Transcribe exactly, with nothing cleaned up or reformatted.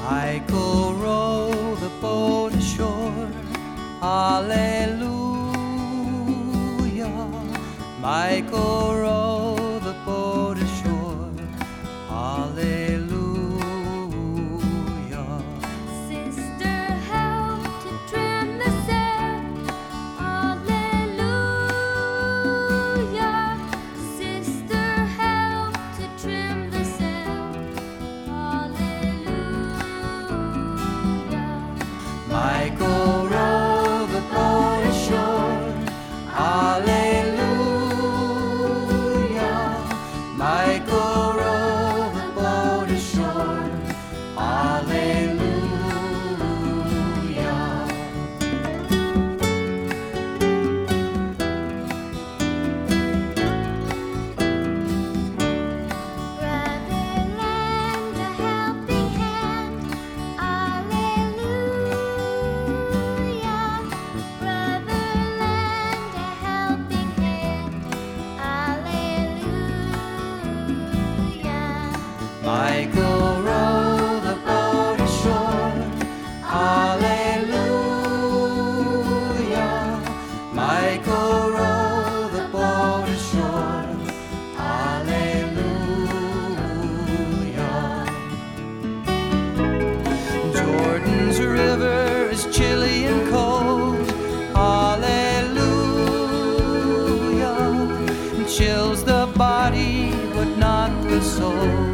Michael, row the boat ashore. Hallelujah. Michael, row the boat ashore. Hallelujah. Sister, help to trim the sail. Hallelujah. Sister, help to trim the sail. Hallelujah. Michael, row the boat ashore. Hallelujah. Michael, row the boat ashore. Hallelujah. Brother, lend a helping hand. Alleluia. Brother, lend a helping hand. Alleluia. Michael, row the boat ashore. Hallelujah. Michael, row the boat ashore. Hallelujah. Jordan's river is chilly and cold. Hallelujah. Chills the body but not the soul.